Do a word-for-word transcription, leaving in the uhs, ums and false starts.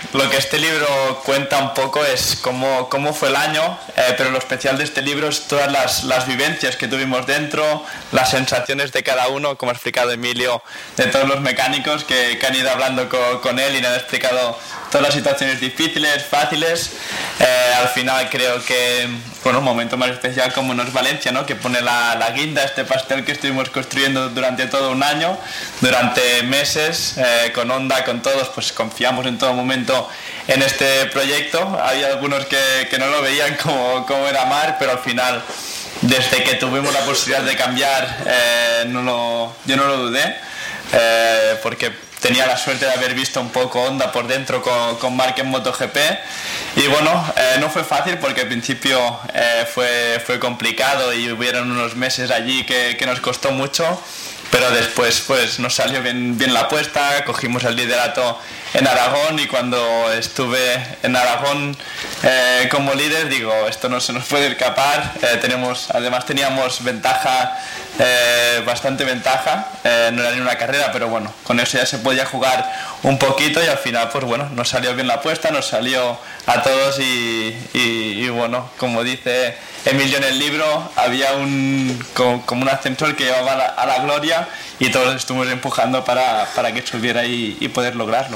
lo que este libro cuenta un poco es cómo, cómo fue el año, eh, pero lo especial de este libro es todas las, las vivencias que tuvimos dentro, las sensaciones de cada uno, como ha explicado Emilio, de todos los mecánicos que, que han ido hablando con, con él y le han explicado todas las situaciones difíciles, fáciles. Eh, al final creo que, bueno, un momento más especial como no es Valencia, ¿no? Que pone la, la guinda, este pastel que estuvimos construyendo durante todo un año, durante meses, eh, con Honda, con todos, pues confiamos en todo momento en este proyecto. Había algunos que, que no lo veían como, como era Mar, pero al final, desde que tuvimos la posibilidad de cambiar, eh, no lo, yo no lo dudé, eh, porque tenía la suerte de haber visto un poco Honda por dentro con, con Marc en MotoGP y bueno, eh, no fue fácil porque al principio eh, fue, fue complicado y hubieron unos meses allí que, que nos costó mucho, pero después pues nos salió bien, bien la apuesta, cogimos el liderato en Aragón y cuando estuve en Aragón eh, como líder digo, esto no se nos puede escapar, eh, tenemos, además teníamos ventaja, eh, bastante ventaja, eh, no era ni una carrera, pero bueno, con eso ya se podía jugar un poquito y al final pues bueno, nos salió bien la apuesta, nos salió a todos y, y, y bueno, como dice Emilio en el libro, había un como, como un ascensor que llevaba a la, a la gloria y todos estuvimos empujando para, para que subiera y, y poder lograrlo.